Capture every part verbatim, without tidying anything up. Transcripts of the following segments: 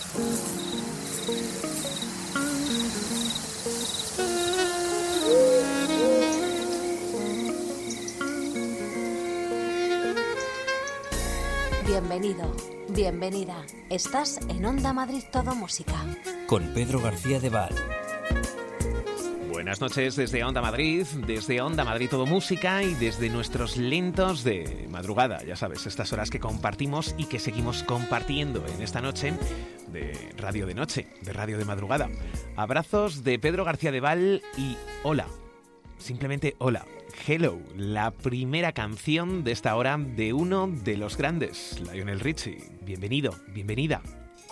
Bienvenido, bienvenida. Estás en Onda Madrid Todo Música. Con Pedro García de Val. Buenas noches desde Onda Madrid, desde Onda Madrid Todo Música y desde nuestros lentos de madrugada. Ya sabes, estas horas que compartimos y que seguimos compartiendo en esta noche de Radio de Noche, de Radio de Madrugada. Abrazos de Pedro García de Val y hola, simplemente hola. Hello, la primera canción de esta hora de uno de los grandes, Lionel Richie. Bienvenido, bienvenida.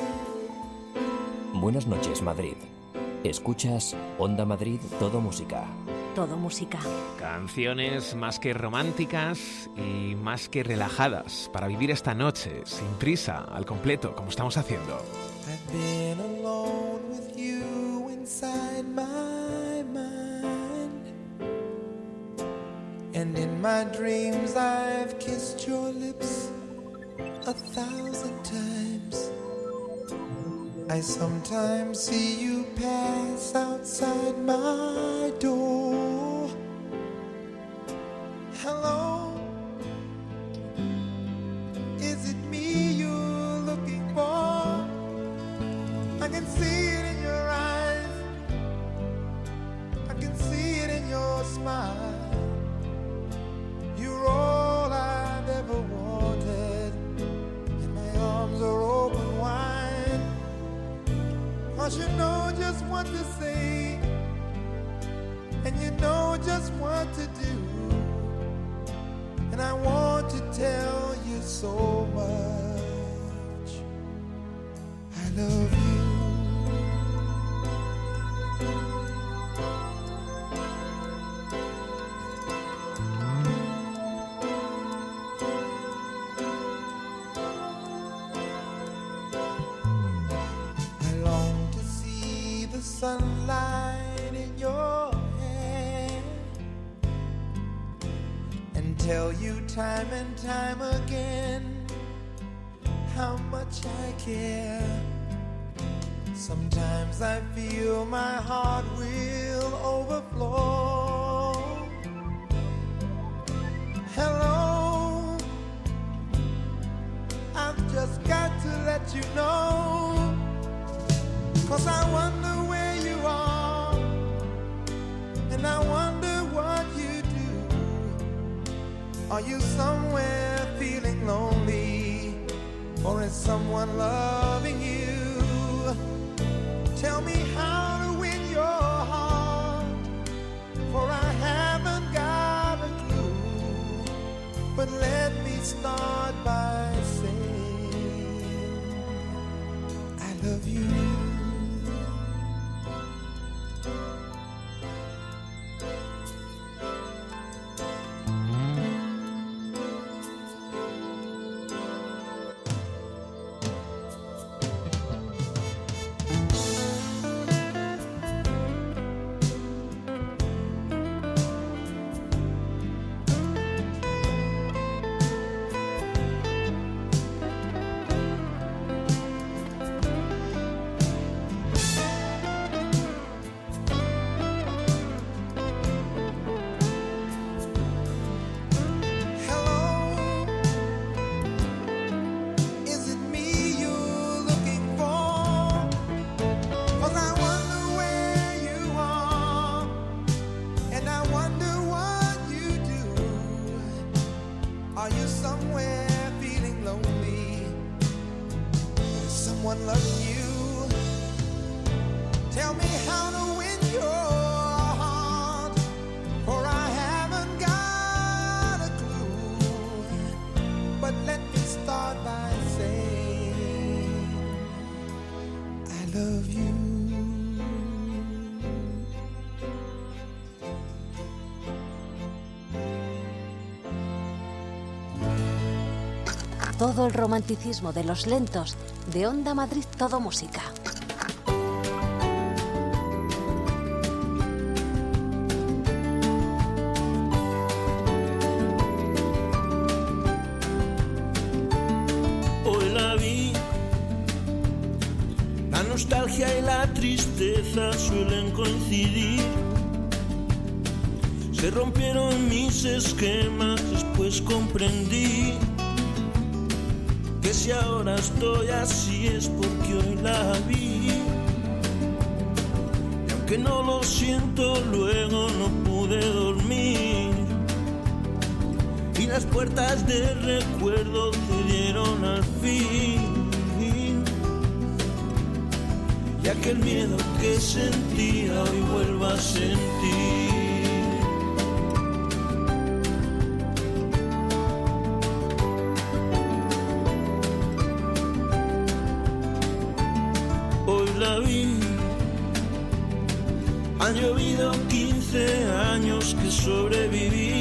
Buenas noches, Madrid. Escuchas Onda Madrid Todo Música. Todo Música. Canciones más que románticas y más que relajadas para vivir esta noche sin prisa, al completo, como estamos haciendo. I've been alone with you inside my mind, and in my dreams I've kissed your lips a thousand times. I sometimes see you pass outside my door. Hello, is it me you're looking for? I can see it in your eyes, I can see it in your smile. You're all I've ever wanted, and my arms are open wide. Cause you know just what to say, and you know just what to do, and I want to tell you so much. I love you. Sunlight in your hair, and tell you time and time again how much I care. Sometimes I feel my heart will overflow. Hello, I've just got to let you know, 'cause I wonder where you are, and I wonder what you do. Are you somewhere feeling lonely, or is someone loving you? Tell me how to win your heart, for I haven't got a clue. But let me start by saying I love you. Todo el romanticismo de los lentos de Onda Madrid Todo Música. Hoy la vi nostalgia y la tristeza suelen coincidir. Se rompieron mis esquemas, después comprendí que si ahora estoy así es porque hoy la vi. Y aunque no lo siento, luego no pude dormir. Y las puertas del recuerdo cedieron al fin. Y aquel miedo que sentía hoy vuelvo a sentir. Han llovido quince años que sobreviví.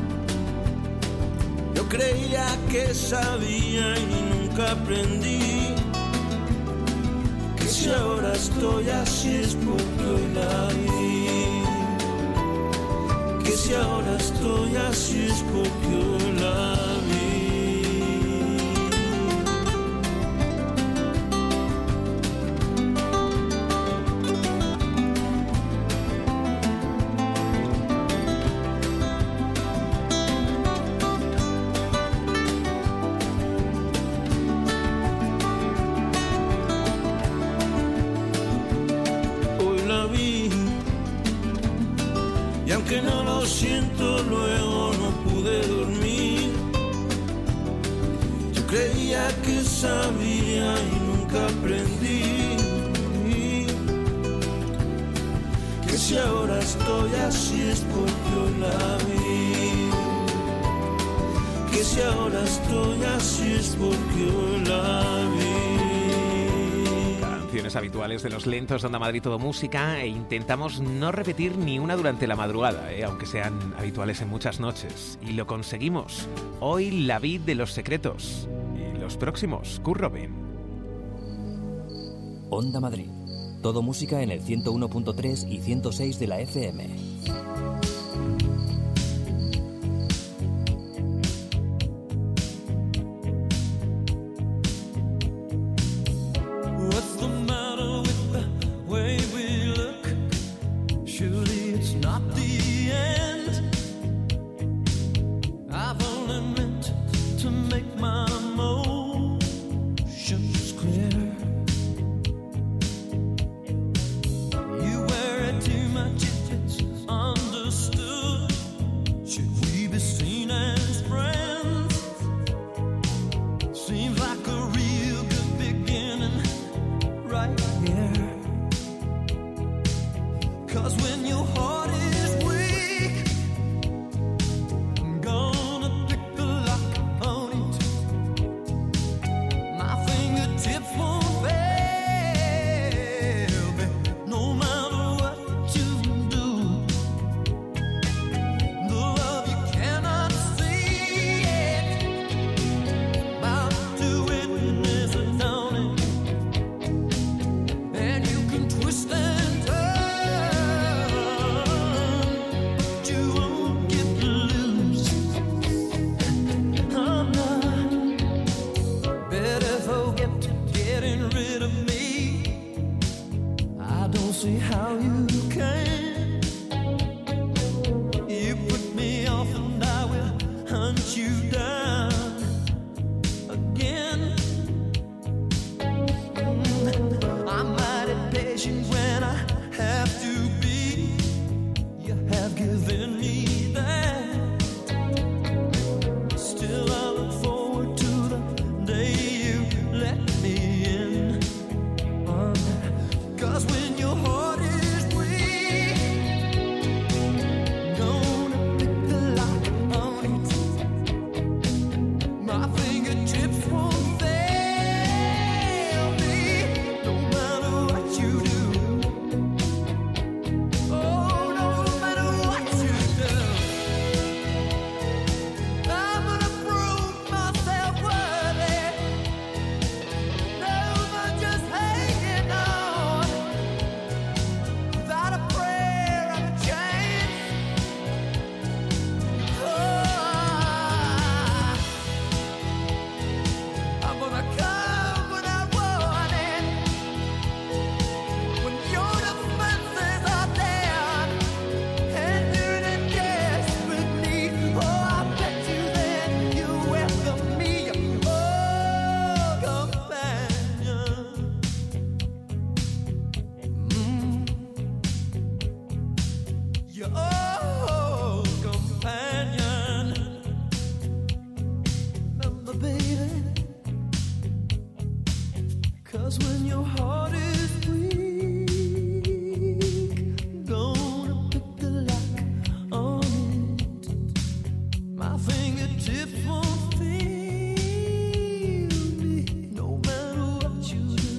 Yo creía que sabía y nunca aprendí. Que si ahora estoy así es porque hoy la vi. Que si ahora estoy así es porque hoy la vi. Que no lo siento, luego no pude dormir. Yo creía que sabía y nunca aprendí. Que si ahora estoy así es porque hoy la vi. Que si ahora estoy así es porque hoy la vi. Habituales de los lentos de Onda Madrid Todo Música, e intentamos no repetir ni una durante la madrugada, ¿eh? Aunque sean habituales en muchas noches, y lo conseguimos. Hoy la vid de Los Secretos y los próximos Kurt Robin. Onda Madrid Todo Música en el ciento uno punto tres y ciento seis de la F M. Cause when your heart is weak 'Cause when your heart is weak, gonna pick the lock on it. My fingertips won't feel me, no matter what you do.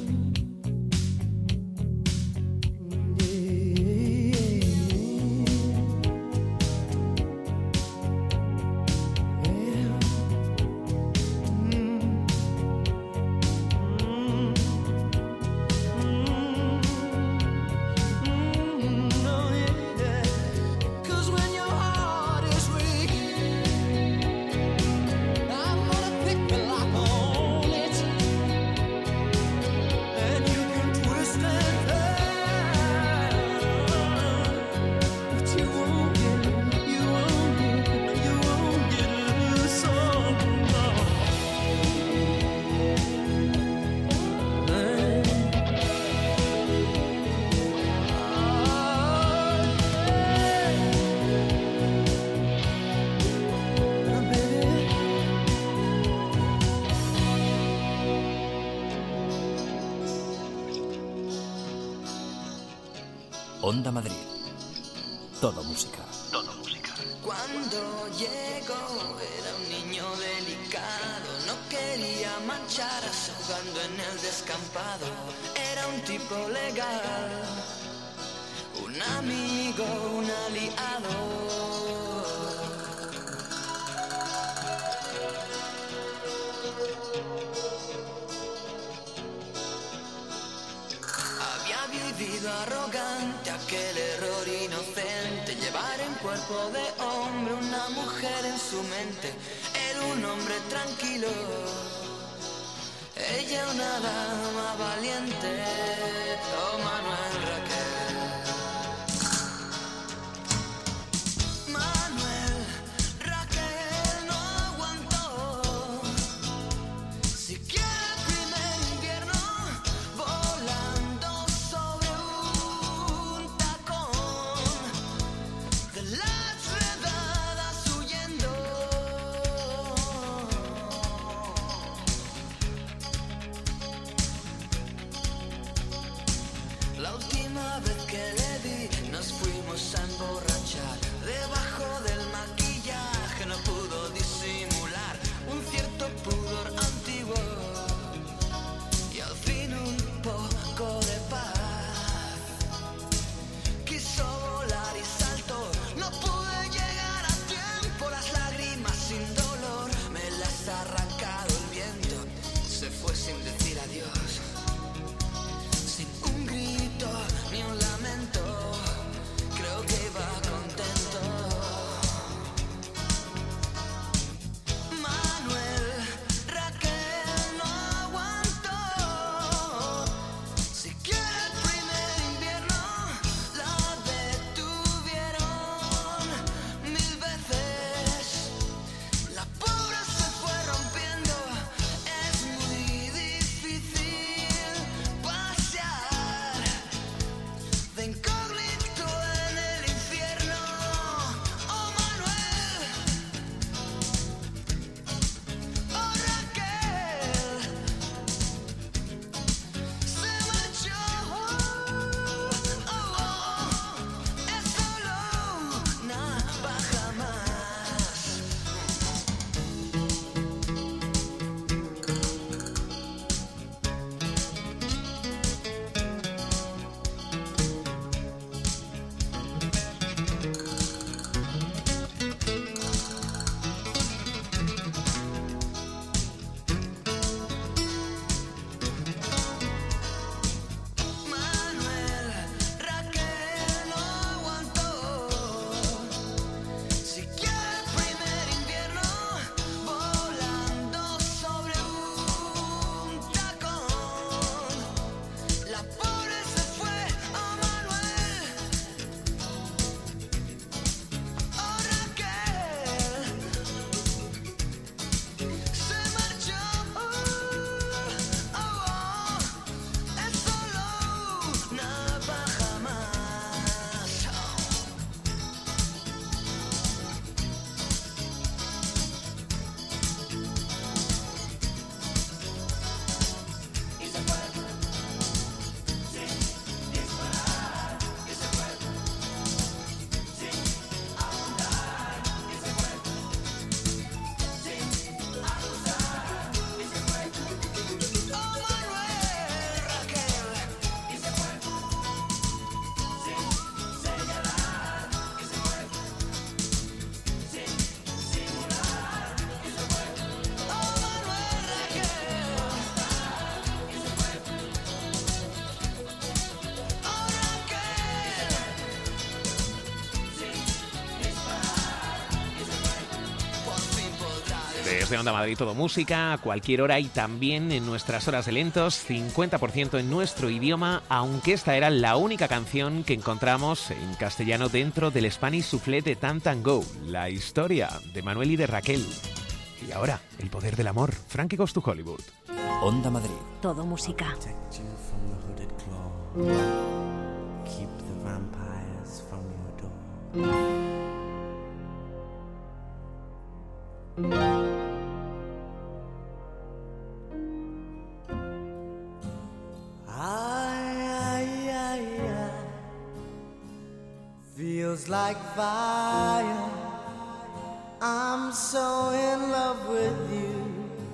Onda Madrid. Todo música. Todo música. Cuando llegó era un niño delicado, no quería mancharse jugando en el descampado. Era un tipo legal, un amigo, un aliado. Arrogante, aquel error inocente, llevar en cuerpo de hombre una mujer en su mente. Era un hombre tranquilo, ella una dama valiente. Oh, Manuel Raquel. Manuel Raquel no aguantó, siquiera el primer invierno, volando sobre un tacón, de las redadas huyendo. La última vez que le vi nos fuimos a emborrachar. Debajo del maquillaje no pudo disimular un cierto pudor antiguo y al fin un poco de paz. Quiso volar y saltó, no pude llegar a tiempo. Las lágrimas sin dolor me las ha arrancado el viento. Se fue sin decir adiós, sin un grito ni un lamento. Creo que iba contento. Desde Onda Madrid Todo Música, a cualquier hora y también en nuestras horas de lentos, cincuenta por ciento en nuestro idioma, aunque esta era la única canción que encontramos en castellano dentro del Spanish Soufflé de Tan Go, la historia de Manuel y de Raquel. Y ahora, el poder del amor, Frankie Goes to Hollywood. Onda Madrid. Todo música. Keep the vampires from your door. I, I, I, I feels like fire. I'm so in love with you.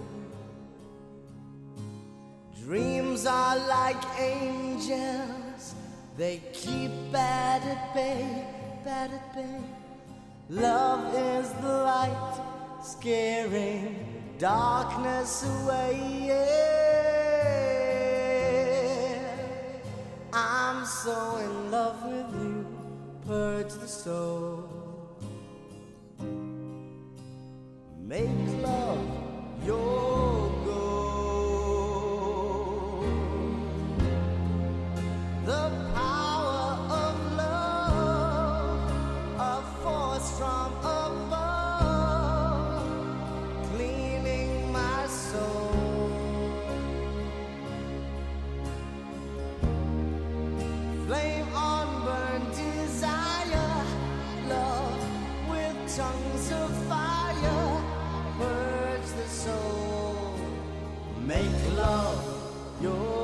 Dreams are like angels. They keep bad at bay, bad at bay. Love is the light, scaring darkness away. Yeah. I'm so in love with you. Purge the soul. Make love your goal. The power of love, a force from above, cleaning my soul. Flame on burn desire, love with tongues of fire, purge the soul, make love your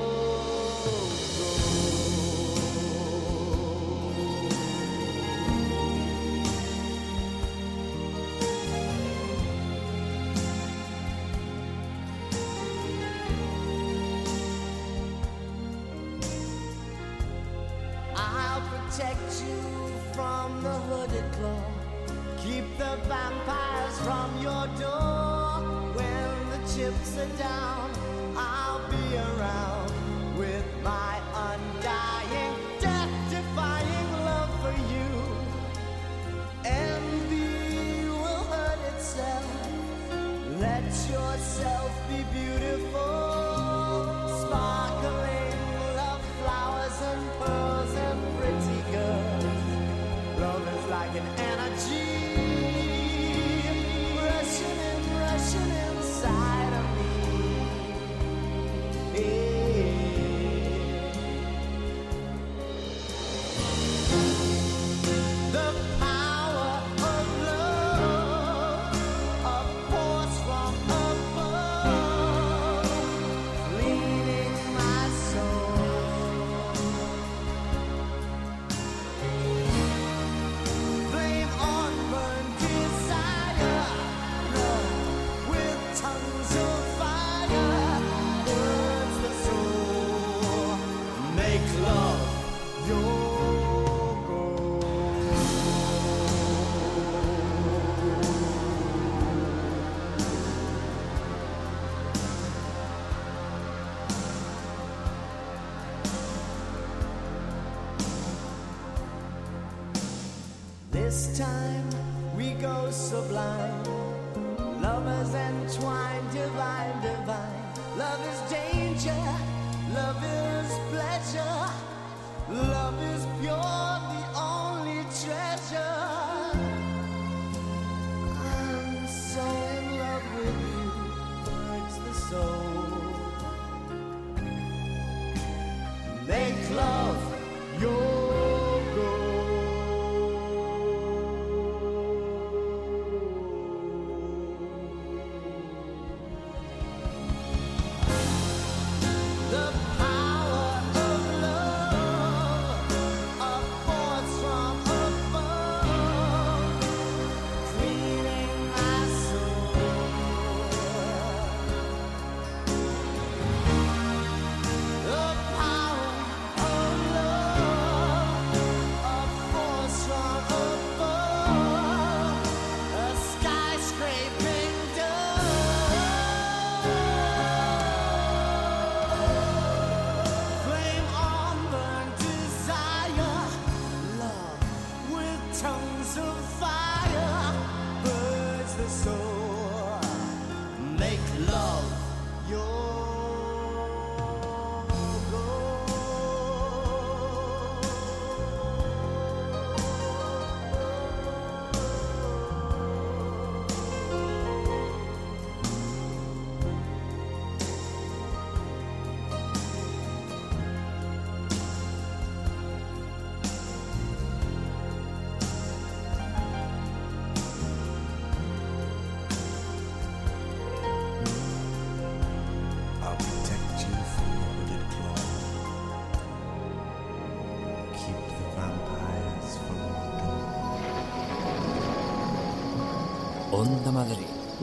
protect you from the hooded claw. Keep the vampires from your door. When the chips are down, I'll be around with my undying, death-defying love for you. Envy will hurt itself. Let yourself be beautiful. Sparkling love flowers and pearls and pretty girls. Love is like an energy rushing and rushing inside of me. Yeah. The power of love, a force from above, leading my soul. Flame on burn desire, love with tongues of fire, burns the soul, make love your This time we go sublime, lovers entwined, divine, divine. Love is danger, love is pleasure, love is pure, the only treasure. I'm so in love with you, hurts the soul. Make love your Onda Madrid.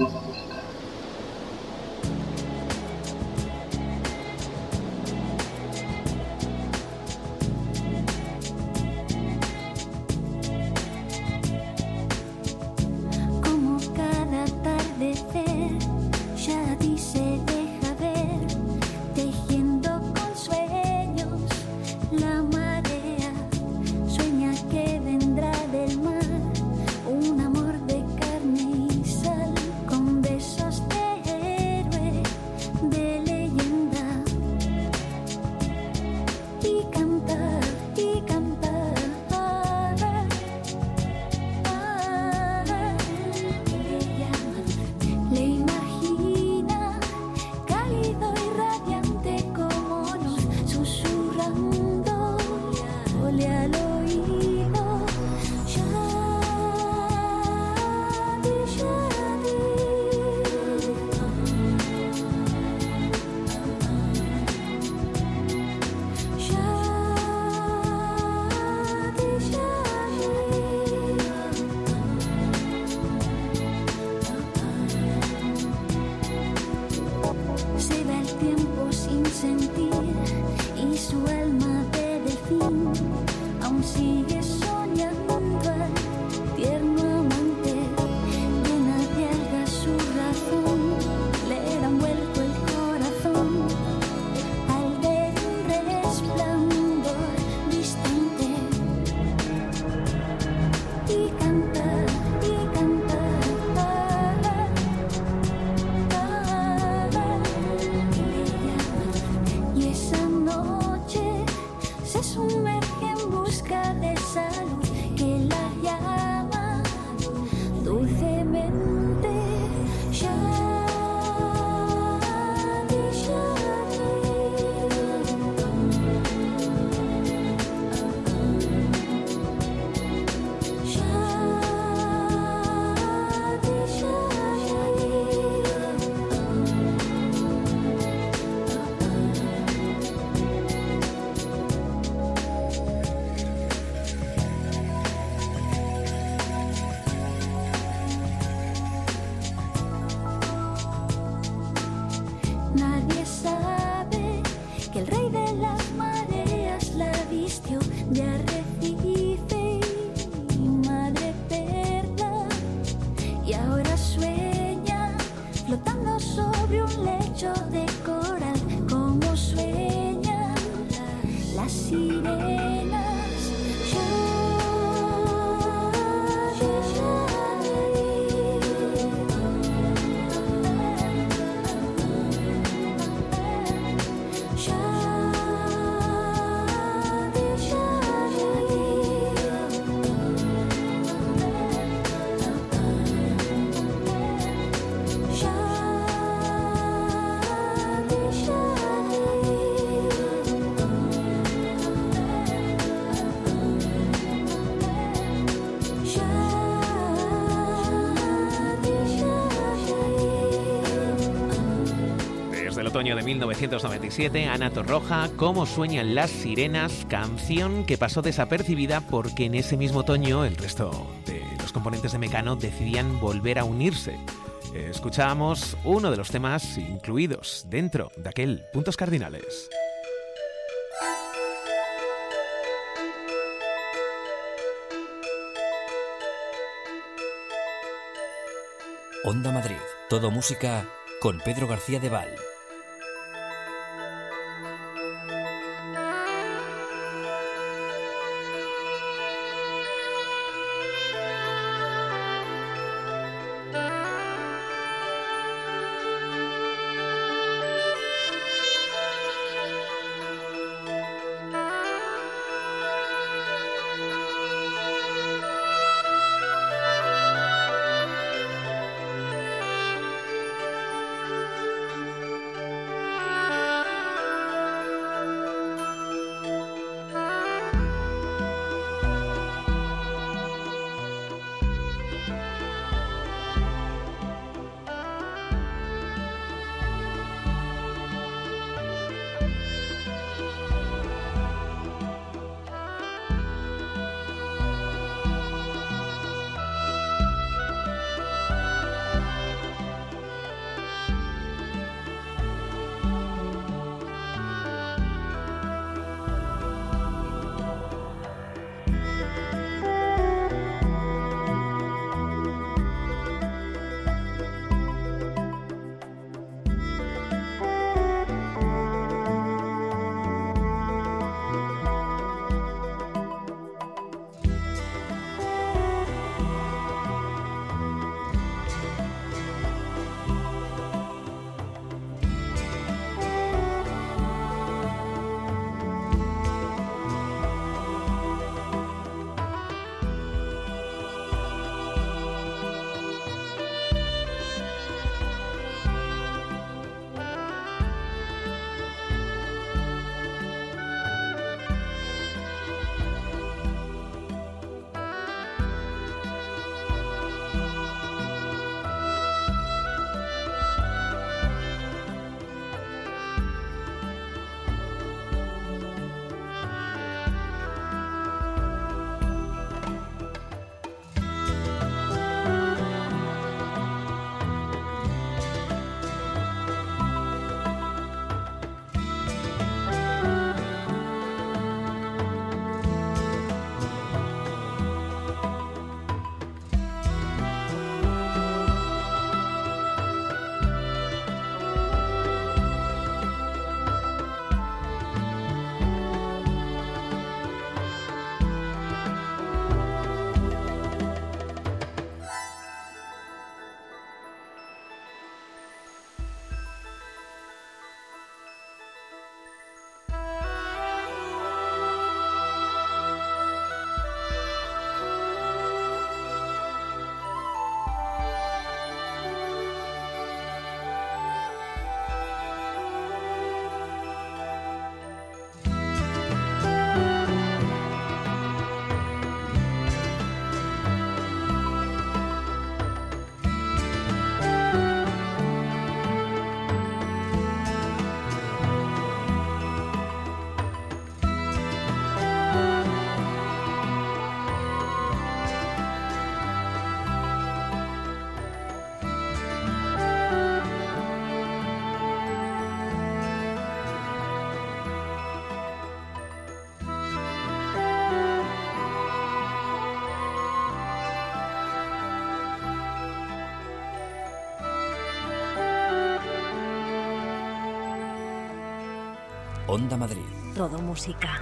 Como cada atardecer, Shadi se deja ver, tejiendo con sueños la marea. Sueña que vendrá del mar un amor de carne y sal, con besos de héroe, de leyenda. Y canta, y canta. Ella le imagina cálido y radiante como luz, susurrando ole al oído. Shadi, Shadi. Shadi, Shadi. Se va el tiempo sin sentir y su alma de delfín aún sigue soñando al tierno amante. Llena de algas su razón, le dan vuelto el corazón al ver un resplandor distante. Y canta, y canta. Y esa noche se sumerge en busca de esa luz que la llama dulcemente. Shadi, nadie sabe que el rey de las mareas la vistió de arrecife y madre perla, y ahora sueña flotando sobre un lecho de coral, como sueñan las sirenas. Desde el otoño de mil novecientos noventa y siete, Ana Torroja, Cómo sueñan las sirenas, canción que pasó desapercibida porque en ese mismo otoño el resto de los componentes de Mecano decidían volver a unirse. Escuchábamos uno de los temas incluidos dentro de aquel Puntos Cardinales. Onda Madrid, todo música con Pedro García de Val. Onda Madrid. Todo música.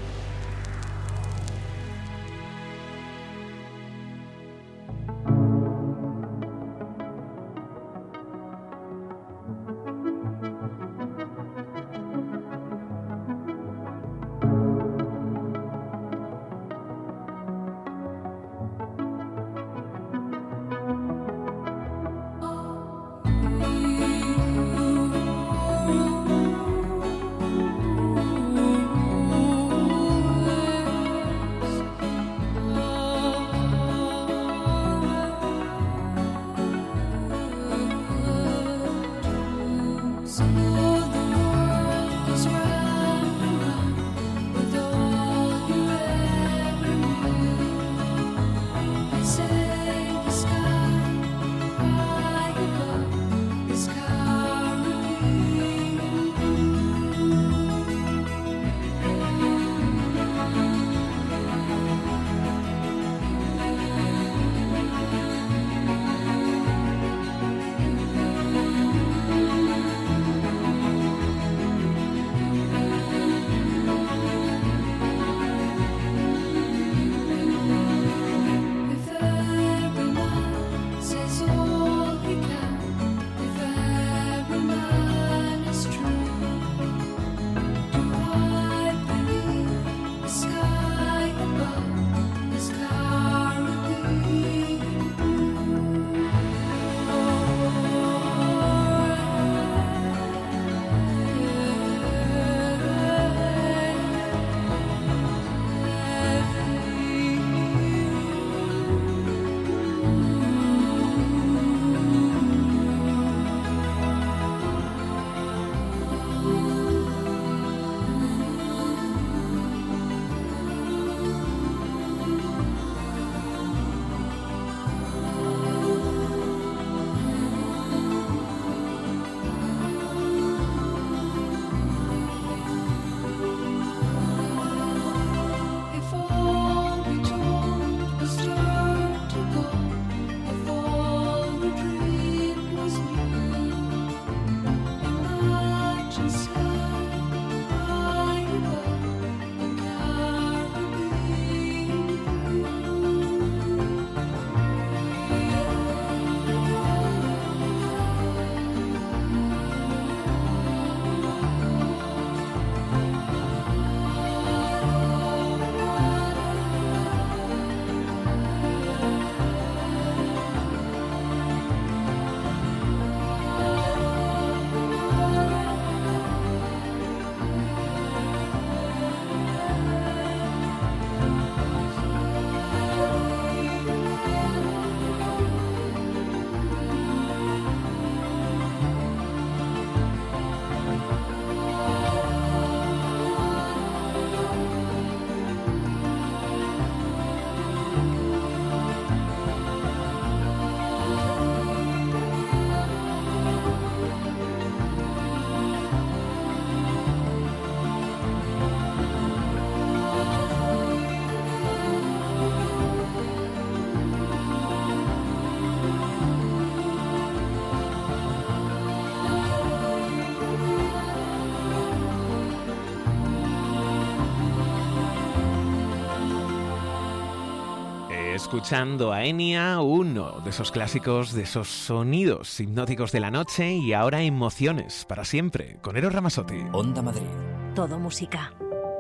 Escuchando a Enya, uno de esos clásicos, de esos sonidos hipnóticos de la noche, y ahora emociones para siempre con Eros Ramazzotti. Onda Madrid. Todo música.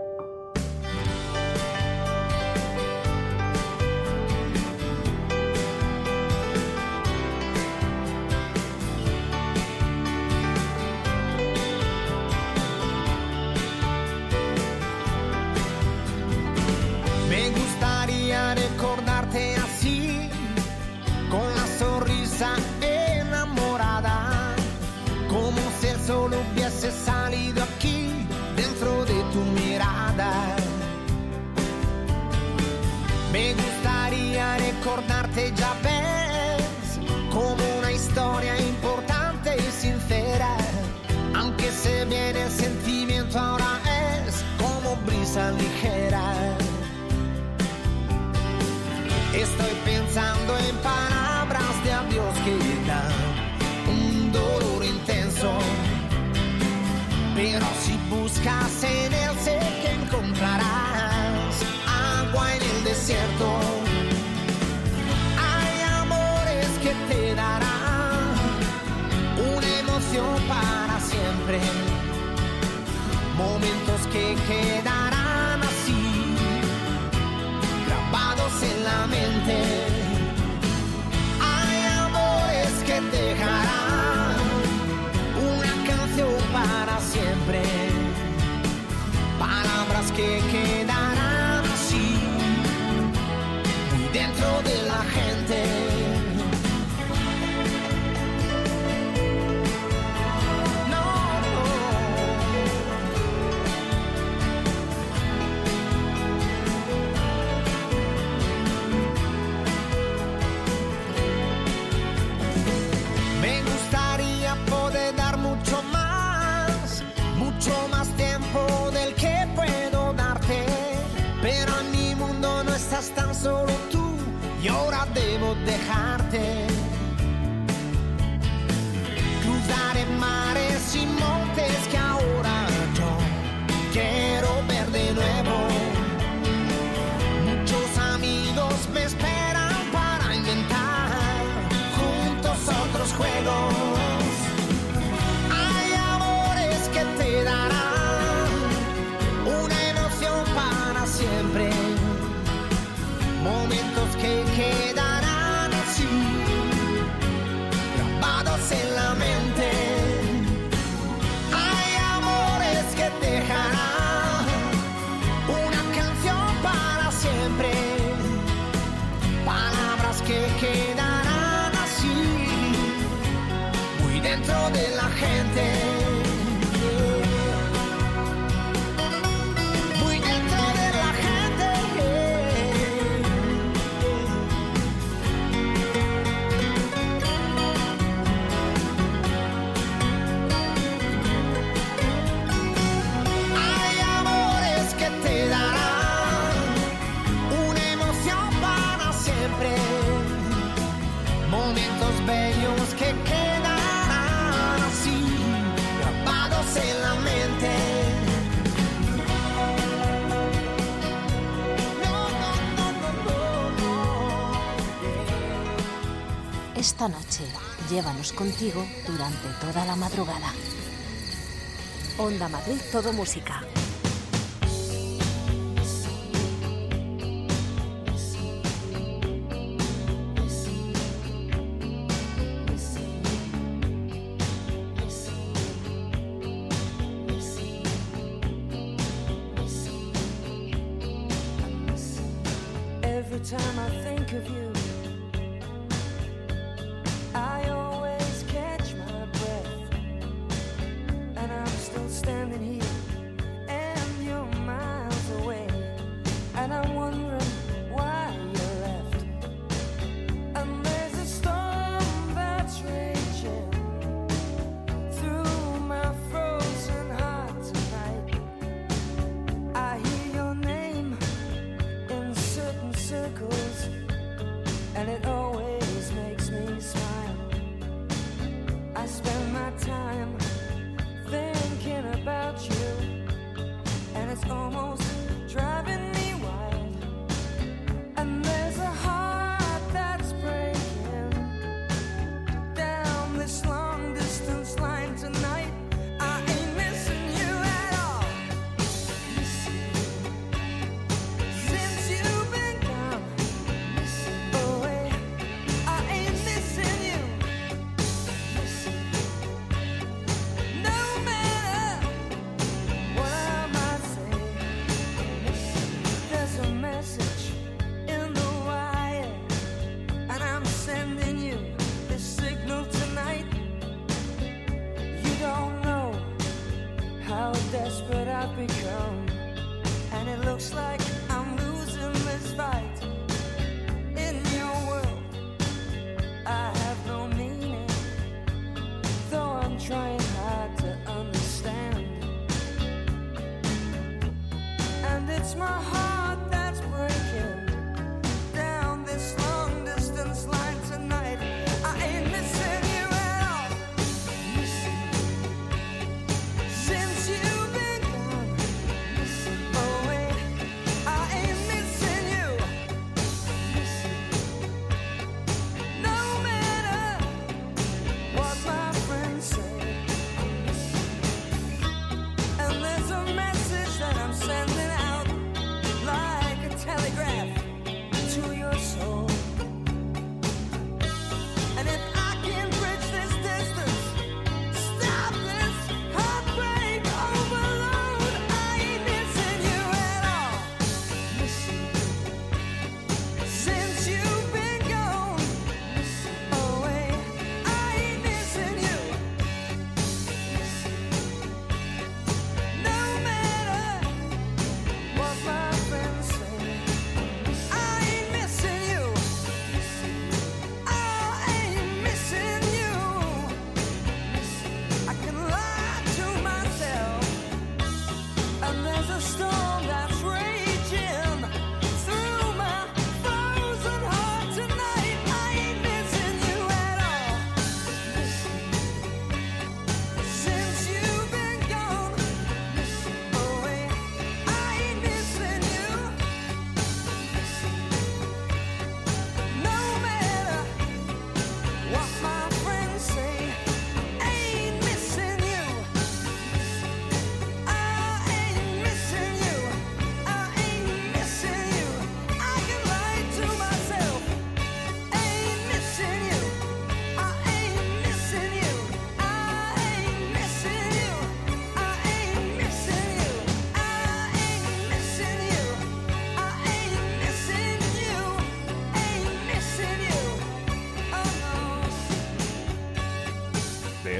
Me gustaría recordarte así, con la sonrisa enamorada, como si el sol hubiese salido aquí dentro de tu mirada. Me gustaría recordarte, ya ves, como una historia importante y sincera, aunque se viene el sentimiento ahora es como brisa ligera. Estoy pensando en palabras de adiós que dan un dolor intenso, pero si buscas que quedarán así, grabados en la mente. Hay amores que dejarán una canción para siempre, palabras que quedarán así, muy dentro de la gente. Tan solo tú y ahora debo dejarte. Cruzaré mares y montes que ahora yo quiero ver de nuevo. Muchos amigos me esperan para inventar juntos otros juegos. Hay amores que te darán una emoción para siempre, momentos que quedarán así, grabados en la mente. Hay amores que dejarán una canción para siempre, palabras que quedarán así, muy dentro de la gente. Momentos bellos que quedarán así, grabados en la mente. No, no, no, no, no, no. Esta noche, llévanos contigo durante toda la madrugada. Onda Madrid, todo música. Every time I think of you, I always catch my breath, and I'm still standing here, and you're miles away, and I'm wondering why you left. And there's a storm that's raging through my frozen heart tonight. I hear your name in certain circles, and it always makes me smile. I spend my time thinking about you, and it's almost driving me wild. And there's a heart that's breaking down this long distance line tonight. I ain't missing you at all. Since you've been gone away, I ain't missing you. No matter what I might say, there's a message in the wire, and I'm sending you this signal tonight. You don't know how desperate I've become, and it looks like I'm losing this fight. In your world, I have no meaning, though I'm trying hard to understand. And it's my heart that's breaking down this long distance line tonight. I ain't missing you at all. Since you've been gone away, I ain't missing you. No matter what my friends say. And there's a message that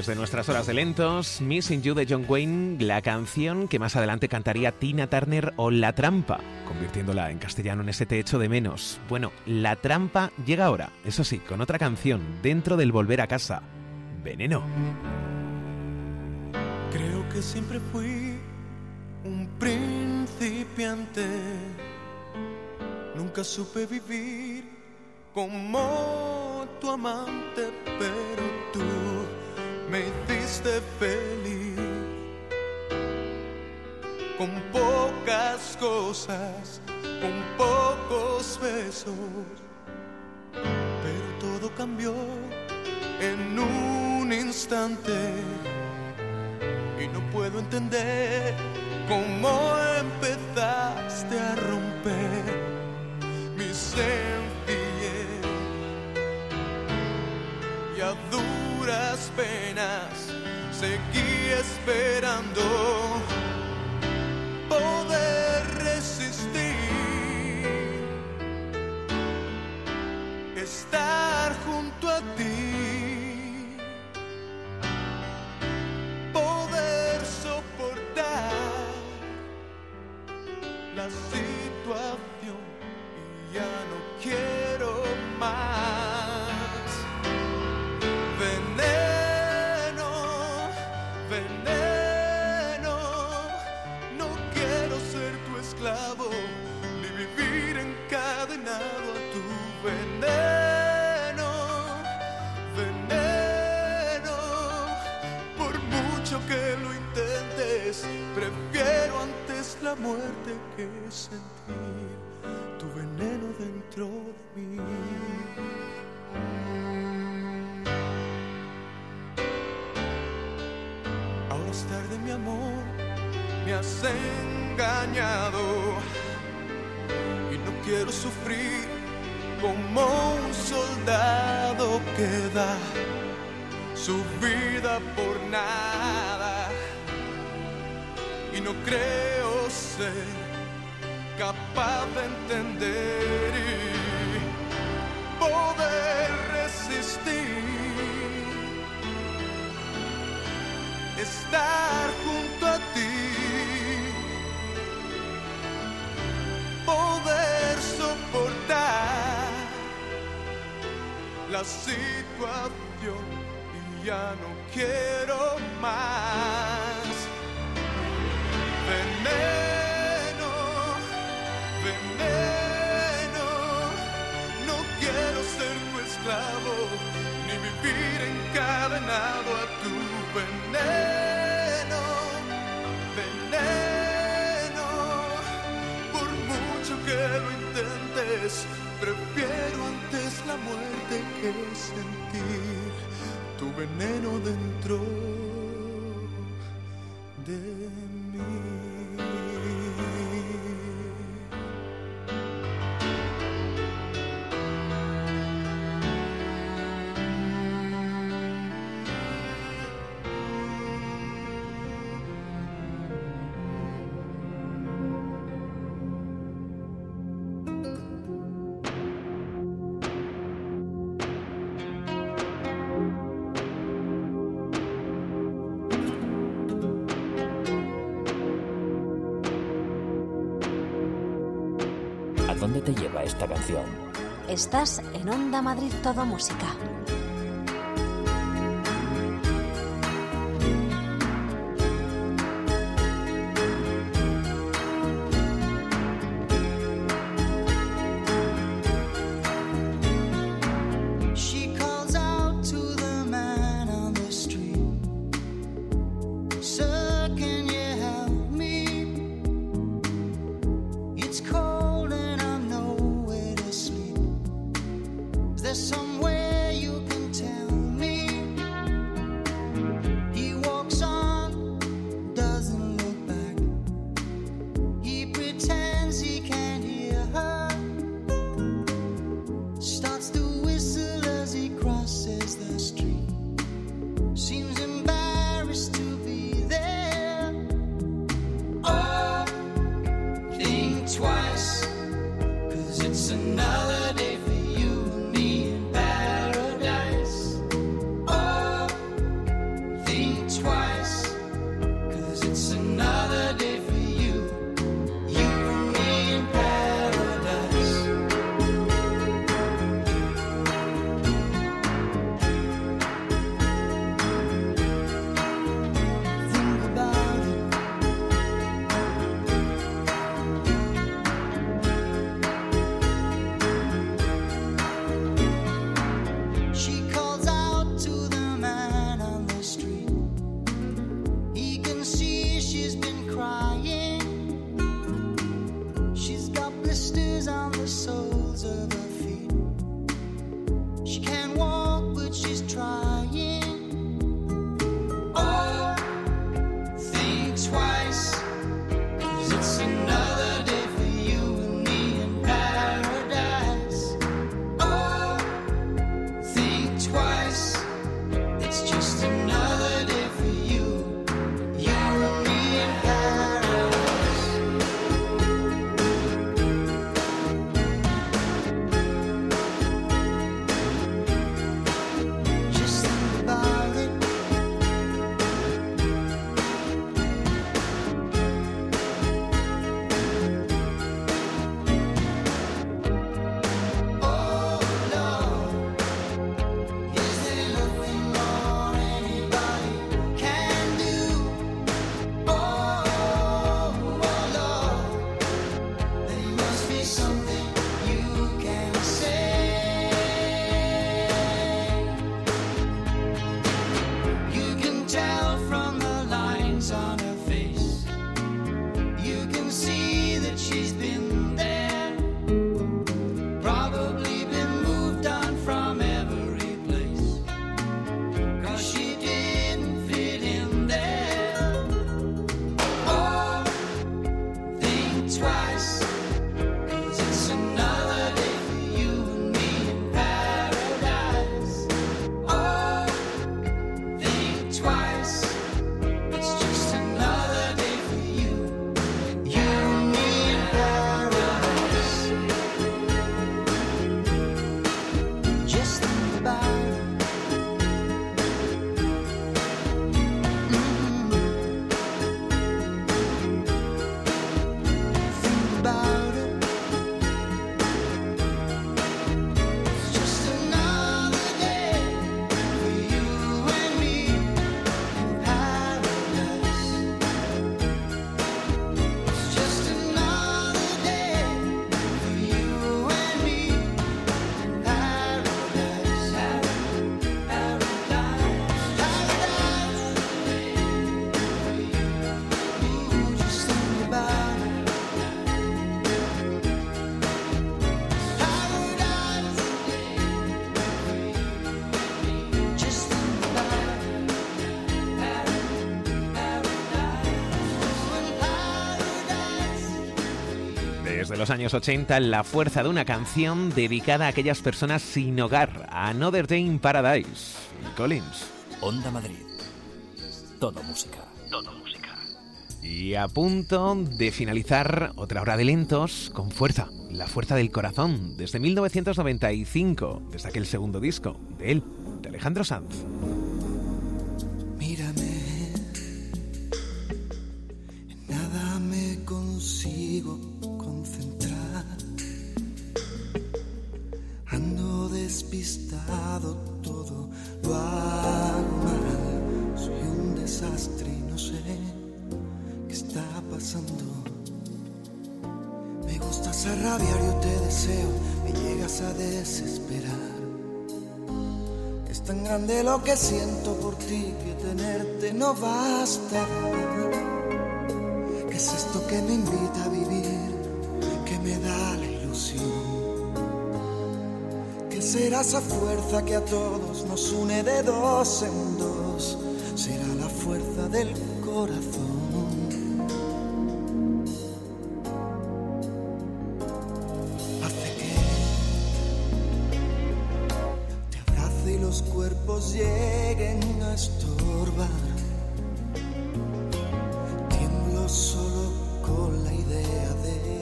de nuestras horas de lentos, Missing You de John Wayne, la canción que más adelante cantaría Tina Turner, o La Trampa, convirtiéndola en castellano en ese Te echo de menos. Bueno, La Trampa llega ahora, eso sí, con otra canción, dentro del Volver a casa, Veneno. Creo que siempre fui un principiante, nunca supe vivir como tu amante, pero tú me hiciste feliz con pocas cosas, con pocos besos, pero todo cambió en un instante y no puedo entender cómo empezaste a romper mi sencillez y a duras penas seguí esperando poder resistir, estar junto a ti, poder soportar la situación y ya no quiero más. Veneno, veneno, no quiero ser tu esclavo ni vivir encadenado a tu veneno, veneno, por mucho que lo intentes, prefiero antes la muerte que sentir tu veneno dentro de mí. Ahora es tarde, mi amor, me has engañado y no quiero sufrir como un soldado que da su vida por nada, y no creo ser capaz de entender y poder resistir, estar junto a ti, poder soportar la situación y ya no quiero más. Veneno, veneno, no quiero ser tu esclavo ni vivir encadenado a tu veneno, veneno, por mucho que lo intentes, prefiero antes la muerte que sentir tu veneno dentro de mí. ¿A dónde te lleva esta canción? Estás en Onda Madrid Todo Música. There's somewhere you can twice, 'cause it's another day for you and me in paradise. Oh, think twice, it's just another day for you, you and me in paradise. Just think about it. Desde los años ochenta, la fuerza de una canción dedicada a aquellas personas sin hogar. Another Day in Paradise. Phil Collins. Onda Madrid. Todo música. Todo música. Y a punto de finalizar otra hora de lentos con fuerza. La fuerza del corazón. Desde mil novecientos noventa y cinco. Desde aquel segundo disco de él, de Alejandro Sanz. Mírame, en nada me consigo concentrar. Ando despistado, todo lo hago mal. Soy un desastre y no sé qué está pasando. Me gustas a rabiar, yo te deseo, me llegas a desesperar. Es tan grande lo que siento por ti que tenerte no basta. ¿Qué es esto que me invita a vivir, que me da la ilusión? ¿Qué será esa fuerza que a todos nos une de dos en dos? Será la fuerza del corazón. Los cuerpos lleguen a estorbar. Tiemblo solo con la idea de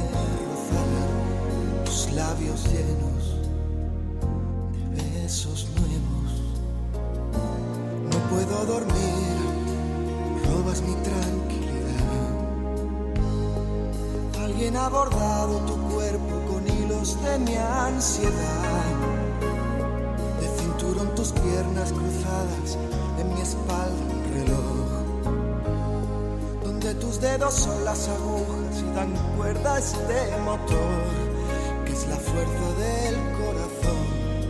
rozar tus labios llenos de besos nuevos. No puedo dormir, robas mi tranquilidad. Alguien ha bordado tu cuerpo con hilos de mi ansiedad. Tus piernas cruzadas, en mi espalda un reloj, donde tus dedos son las agujas y dan cuerda a este motor, que es la fuerza del corazón.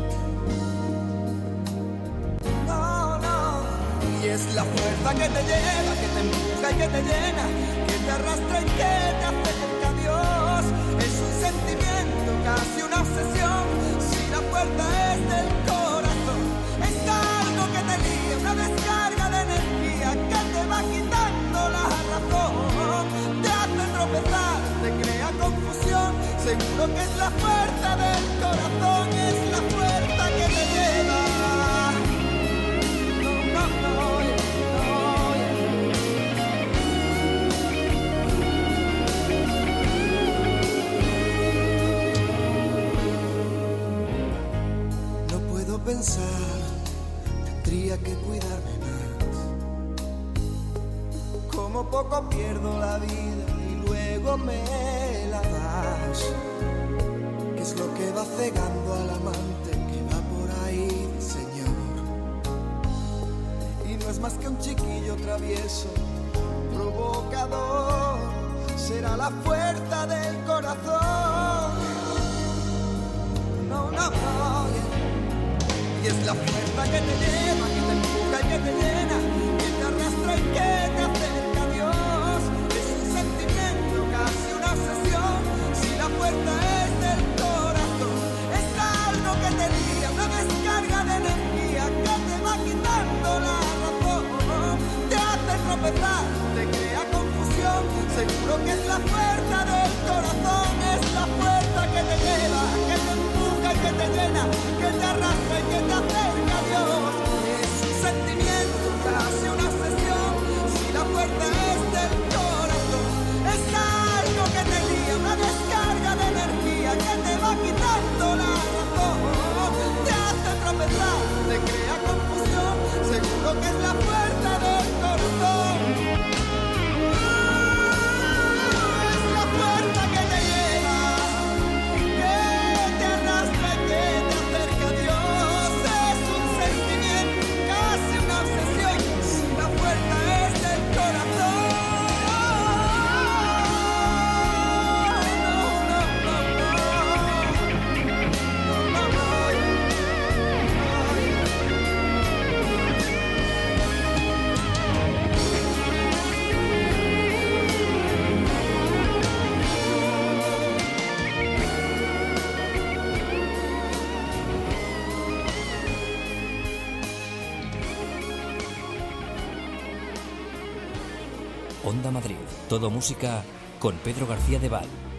No, no, y es la fuerza que te lleva, que te empuja y que te llena, que te arrastra y que te acerca a Dios. Es un sentimiento, casi una obsesión, si la fuerza es del corazón. Una descarga de energía que te va quitando la razón, te hace tropezar, te crea confusión. Seguro que es la fuerza del corazón, es la fuerza que te lleva. No, no, no, no. No puedo pensar, tendría que cuidarme más. Como poco pierdo la vida y luego me la das. ¿Qué es lo que va cegando al amante que va por ahí, Señor? Y no es más que un chiquillo travieso, provocador. Será la fuerza del corazón. No, no, no. Y es la fuerza que te lleva, que te empuja y que te llena, que te arrastra y que te acerca a Dios. Es un sentimiento, casi una obsesión, si la fuerza es del corazón. Es algo que te guía, una descarga de energía que te va quitando la razón. Te hace tropezar, te crea confusión, seguro que es la fuerza del Onda Madrid, todo música con Pedro García de Val.